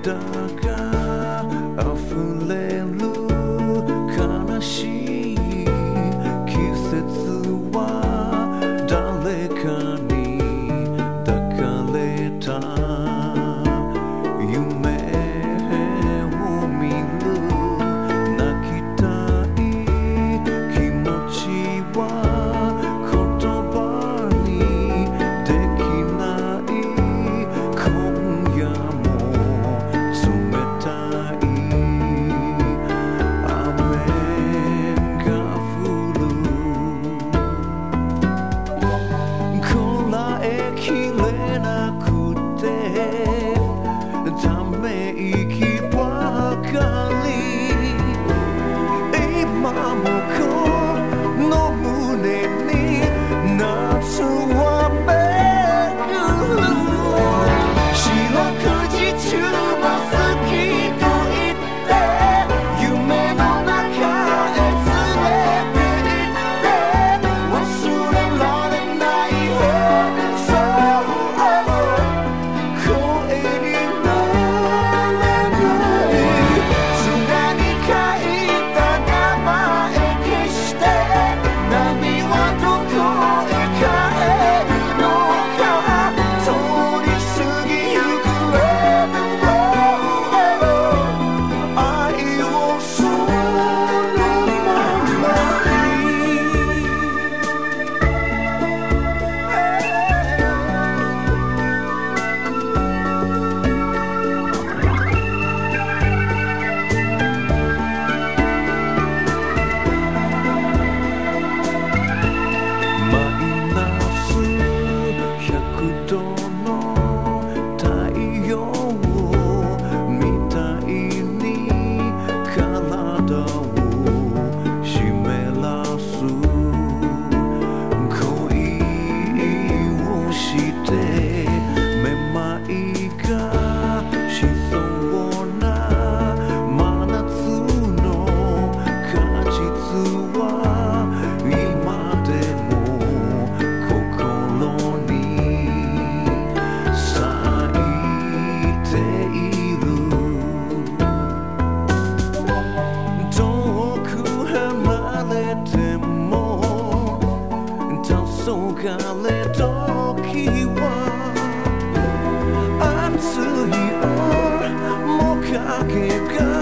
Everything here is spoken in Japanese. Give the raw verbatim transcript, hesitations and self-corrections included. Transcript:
涙が溢れる悲しい季節は誰かに抱かれた夢を見る泣きたい気持ちは言葉にできない今夜も冷たい雨が降るこらえきれなくてため息ばかり今もこの胸に夏はめぐる四六時中も好きと言って夢の中へ連れて行って忘れられないそう声になれない砂に書いた名前消して波はどこへ帰るのか通り過ぎゆくレベル愛をそのままにマイナスひゃくどの太陽みたいに体を湿らす恋をしてめまいがしそうな真夏の果実は今でも心に咲いている遠く離れても黄昏時は熱い面影が